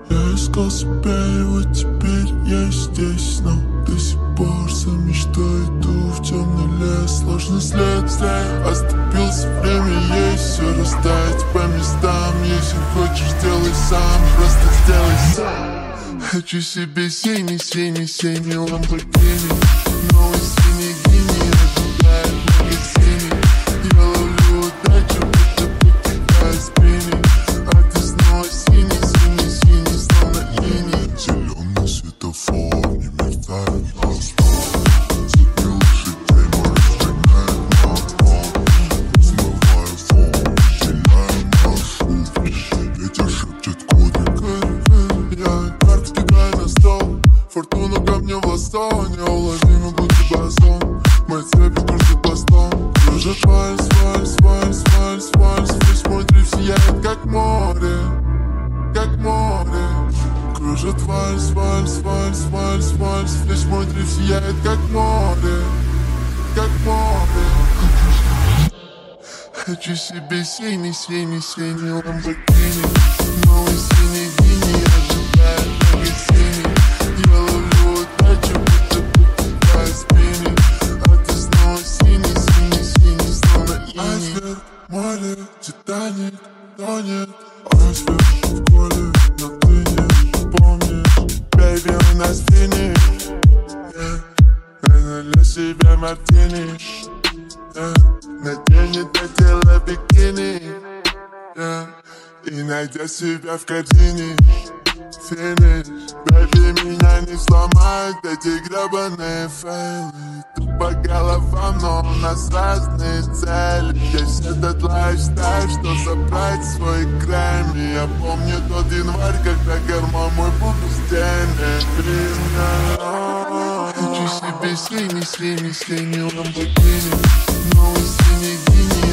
Я искал себя, и вот теперь я здесь, но до сих пор за мечтой иду в темный лес. Сложный след, оступился, время есть, все растает по местам. Если хочешь, делай сам, просто сделай сам. Хочу себе синий ламборгини, новый синий гений ожидает в магазине. Я ловлю удачу, будто покидаю спиннинг, а ты снова синий, словно иней. Зеленый светофор не мерцает на стол. Затмил день, мой разгоняет на фон. Смываю фон, теряю маршрут. Ветер шепчет кодик. Я карты кидаю на стол. Фортуна ко мне в ладонь. Неуловимо, будто базон. Мои цепи крутят пластом. Кружит вальс. Весь мой дрифт сияет, как море. Кружит вальс. Весь мой дрифт сияет, как море. Хочу себе синий ламборгини, новый синий гений ожидает в магазине. Я ловлю удачу, будто покидаю спиннинг, а ты снова синий, словно иней. Айсберг, море, Титаник тонет. Айсберг в коле, но ты не помнишь. Бэйби, у нас финиш, я для себя мартини. Наденет на тело бикини, и найдя себя в корзине. Финиш, бэйби, меня не сломают эти гребаные фейлы. Тупо головам, но у нас разные цели. Есть этот лайфстайл, что забрать свой Грэмми. Я помню тот январь, когда гормон мой был без денег. Хочу себе синий ламборгини, новый синий гений